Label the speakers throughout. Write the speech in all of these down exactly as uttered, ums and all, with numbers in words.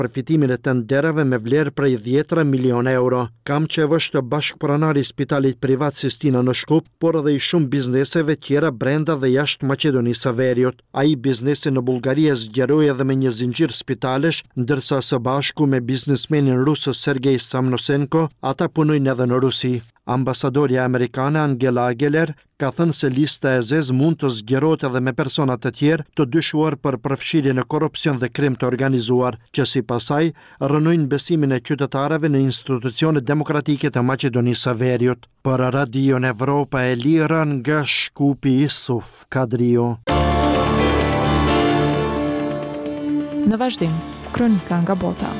Speaker 1: përfitimin e tenderave me vlerë prej dhjetra milion euro. Kamçev është bashkëpronari i spitalit privat Sistina në Shkup, por edhe i shumë bizneseve tjera brenda dhe jashtë Maqedonisë së Veriut. Ai biznesi në Bullgari e zgjeroi edhe me një zinxhir spitalesh, ndërsa së bashku me biznesmenin rus Sergej Samnosenko, ata punojnë edhe në Rusi. Ambasadorja amerikane Angela Ageler ka thënë se lista e zezë mund të zgjerohet edhe me persona të tjerë të dyshuar për përfshirje në korrupsion dhe krim të organizuar, që sipas saj rënojnë besimin e qytetarëve në institucionet demokratike të Maqedonisë së Veriut. Për Radion Evropa e Lira nga Shkupi Isuf Kadrio.
Speaker 2: Në vazhdim, kronika nga bota.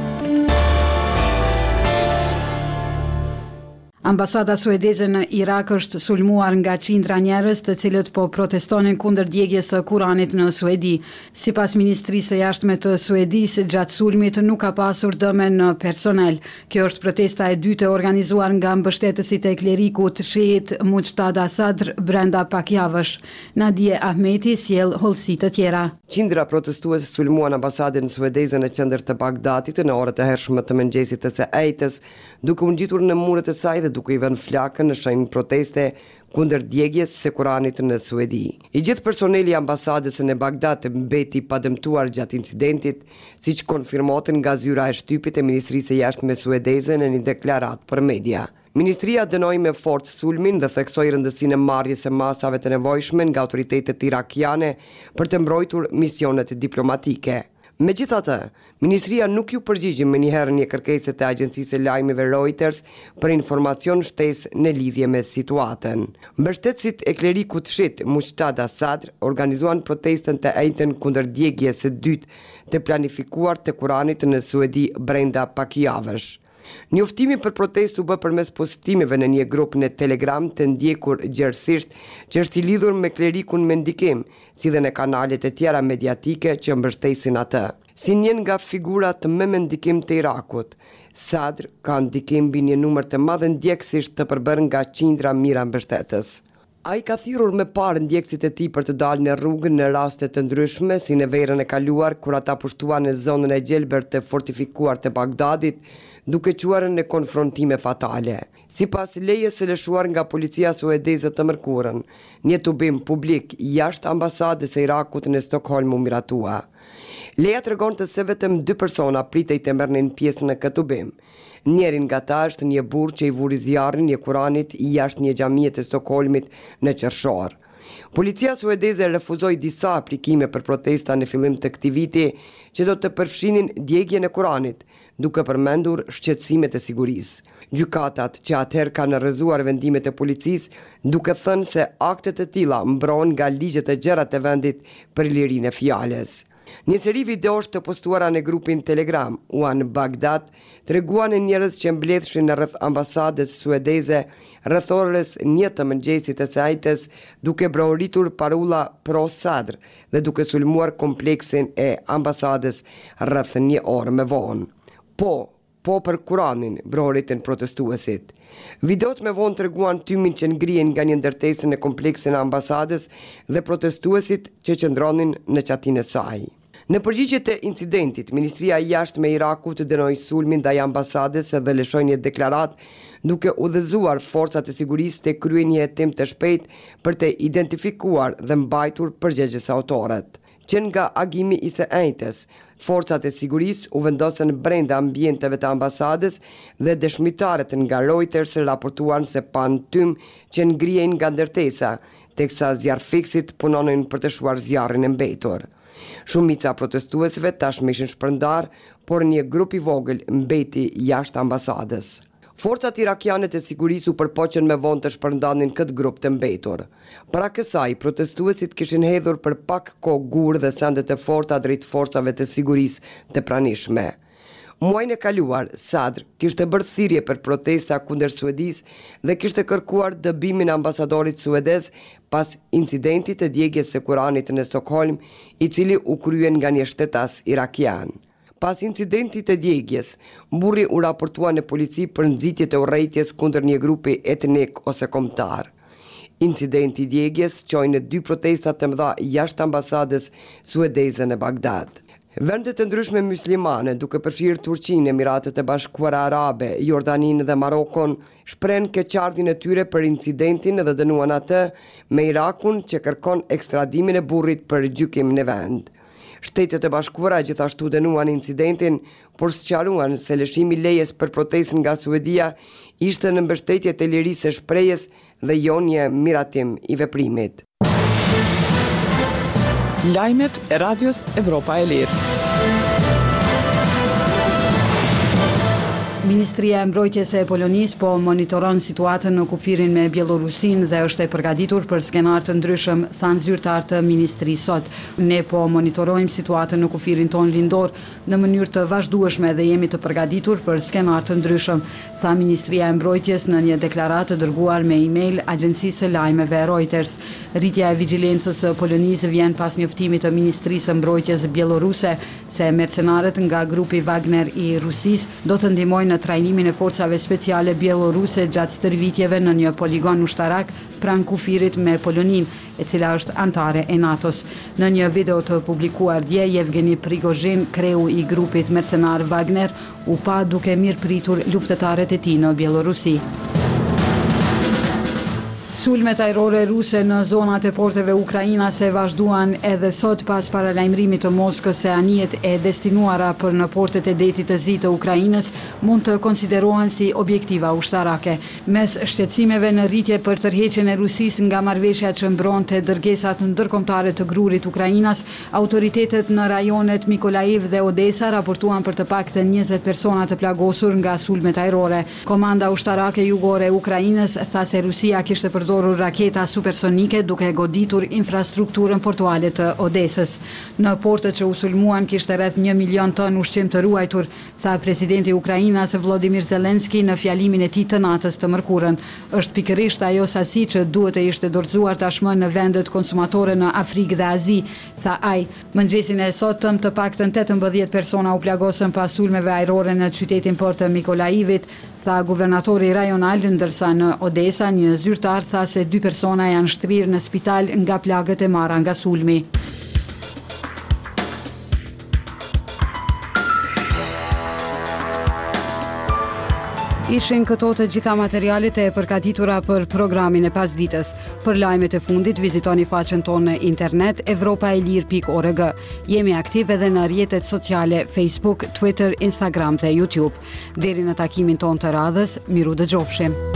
Speaker 3: Ambasada suedeze në Irak është sulmuar nga qindra njerëz të cilët po protestonin kundër djegjes së Kuranit në Suedi. Sipas Ministrisë së Jashtme të Suedisë, gjatë sulmit nuk ka pasur dëme në personel. Kjo është protesta e dytë e organizuar nga mbështetësit e klerikut shiit Muqtada Sadr brenda pak javësh. Nadje Ahmeti sjell hollësi të tjera.
Speaker 4: Qindra protestues sulmuan ambasadën suedeze në qendër të Bagdatit në orët e hershme të mëngjesit të së ejtës, duke u ngjitur në muret e saj dhe duke i vënë flakën në shenjë proteste kundër djegjes së Kuranit në Suedi. I gjithë personeli i ambasadës në Bagdad mbeti pa dëmtuar gjatë incidentit, siç konfirmohet nga zyra e shtypit e Ministrisë së Jashtme suedeze në një deklaratë për media. Ministria dënoi me forcë sulmin dhe theksoi rëndësinë e marrjes së masave të nevojshme nga autoritetet irakiane për të mbrojtur misionet diplomatike. Megjithatë, Ministria nuk ju përgjigji më njëherë një kërkesë të agjencisë së lajmeve Reuters për informacion shtesë në lidhje me situatën. Mbështetësit e klerikut shit Muqtada Sadr organizuan protestën të ejtën kundër djegjes së dytë të planifikuar të Kuranit në Suedi brenda pak javësh. Njoftimi për protestë u bë përmes postimeve në një grup në Telegram të ndjekur gjerësisht që është i lidhur me klerikun me ndikim, si dhe në kanalet e tjera mediatike që mbështesin atë. Si një nga figurat më me ndikim të Irakut, Sadr ka ndikim mbi një numër të madh ndjekësish të përbërë nga qindra mira mbështetës. Ai ka thirrur më parë ndjekësit e tij për të dalë në rrugë në raste të ndryshme, si në verën e kaluar kur ata pushtuan në zonën e gjelbër të fortifikuar të Bagdadit, duke quarë në konfrontime fatale. Sipas lejes së lëshuar nga policia suedeze të mërkurën, një tubim publik jashtë ambasadës së Irakut në Stockholm u miratua. Leja tregonte se vetëm dy persona pritej të merrnin pjesë në këtë tubim. Njëri nga ta është një burr që i vuri zjarrin e Kuranit jashtë një xhamie të Stockholmit në qershor. Policia suedeze refuzoi disa aplikime për protesta në fillim të këtij viti që do të përfshinin djegjen e Kuranit, duke përmendur shqetësimet e sigurisë. Gjykatat që atëherë kanë rrëzuar vendimet e policisë, duke thënë se aktet e tilla mbrohen nga ligjet e gjera të vendit për lirinë e fjalës. Një seri videosh të postuara në grupin Telegram One Baghdad treguan njerëz që mbledhshin në rreth ambasadës suedeze rreth orës një të mëngjesit të sajtës, duke brohuritur parulla pro Sadr dhe duke sulmuar kompleksin e ambasadës rreth një orë më vonë. Po, po për Kuranin, brohoritën protestuesit. Videot me vonë treguan tymin që ngrihen nga një ndërtesë në kompleksin e ambasadës dhe protestuesit që qëndronin në çatinë e saj. Në përgjigje të incidentit, Ministria e Jashtme e Irakut dënoi sulmin ndaj ambasadës dhe lëshoi një deklaratë duke udhëzuar forcat e sigurisë të kryejnë një hetim të shpejtë për të identifikuar dhe mbajtur përgjegjës autorët. Që nga agimi i së ejtës, forcat e sigurisë u vendosën brenda ambienteve të ambasadës dhe dëshmitarët nga Reuters raportuan se pan tym që ngrihen nga ndërtesa, teksa zjarrfiksit punonin për të shuar zjarrin e mbetur. Shumica protestuesve tashmë ishin shpërndar, por një grup i vogël mbeti jashtë ambasadës. Forcat irakiane të sigurisë u përpoqën me vonë të shpërndanin këtë grup të mbetur. Para kësaj, protestuesit kishin hedhur për pak kohë gur dhe sende të forta drejt forcave të sigurisë të pranishme. Muajin e kaluar, Sadr kishte bërë thirrje për protesta kundër Suedisë dhe kishte kërkuar dëbimin e ambasadorit suedez pas incidentit të djegjes së Kuranit në Stockholm, i cili u kryen nga një shtetas irakian. Pas incidentit të djegjes, burri u raportua në polici për nxitje të urrejtjes kundër një grupi etnik ose kombëtar. Incidenti i djegjes çoi në dy protesta të mëdha jashtë ambasadës suedeze në Bagdad. Vendet të ndryshme muslimane, duke përfshirë Turqinë, Emiratet e Bashkuara Arabe, Jordaninë dhe Marokon, shprehen keqardhjen e tyre për incidentin dhe dënuan atë me Irakun që kërkon ekstradimin e burrit për gjykim në vend. Shtetet e Bashkuara gjithashtu dënuan incidentin, por sqaruan se lëshimi i lejes për protestën nga Suedia ishte në mbështetje të lirisë së shprehjes dhe jo një miratim i veprimit.
Speaker 2: Lajmet e Radios Evropa e Lirë.
Speaker 3: Ministria e Mbrojtjes e Polonisë po monitoron situatën në kufirin me Bielorusin dhe është e përgatitur për skenar të ndryshëm, thanë zyrtar të ministrisë sot. Ne po monitorojmë situatën në kufirin ton lindor në mënyrë të vazhdueshme dhe jemi të përgatitur për skenar të ndryshëm, tha Ministria e Mbrojtjes në një deklaratë dërguar me email agjencisë së lajmeve Reuters. Rritja e vigjilencës së Polonisë vjen pas njoftimit të Ministrisë së Mbrojtjes bieloruse se mercenarët nga grupi Wagner i Rusisë do të ndihmojnë në trajnimin e forcave speciale bieloruse gjatë stërvitjeve në një poligon ushtarak pranë kufirit me Poloninë, e cila është antare e NATO-s. Në një video të publikuar dje, Yevgeni Prigozhin, kreu i grupit mercenar Wagner, u pa duke mirëpritur luftëtarët e tij në Bielorusi. Sulmet ajrore ruse në zonat e porteve ukrainase vazhduan edhe sot pas paralajmërimit të Moskës se anijet e destinuara për në portet e detit të zi të Ukrainës mund të konsiderohen si objektiva ushtarake. Mes shqetësimeve në rritje për tërheqjen e Rusisë nga marrëveshja që mbronte dërgesat ndërkombëtare të grurit Ukrainas, autoritetet në rajonet Mykolaiv dhe Odesa raportuan për të paktën njëzet persona të plagosur nga sulmet ajrore. Komanda ushtarake jugore e Ukrainës tha se Rusia kishte përdorur raketa supersonike duke goditur infrastrukturën portuale të Odesës. Në portet që u sulmuan kishte rreth një milion ton ushqim të ruajtur, tha presidenti i Ukrainës Volodymyr Zelensky në fjalimin e tij të natës të mërkurën. Është pikërisht ajo sasi që duhet të ishte dorëzuar tashmë në vendet konsumatore në Afrikë dhe Azi, tha ai. Mëngjesin e sotëm të paktën tetëmbëdhjetë persona u plagosën pas sulmeve ajrore në qytetin port të Mykolaivit, tha guvernatori rajonal, ndërsa në Odesa një zyrtar tha se dy persona janë shtrirë në spital nga plagët e marra nga sulmi. Ishin këto të gjitha materialet e përgatitura për programin e pasditës. Për lajmet e fundit vizitoni faqen tonë në internet evropaelir pikë org. Jemi aktiv edhe në rrjetet sociale Facebook, Twitter, Instagram dhe YouTube. Deri në takimin tonë të radhës, miru dëgjofshim.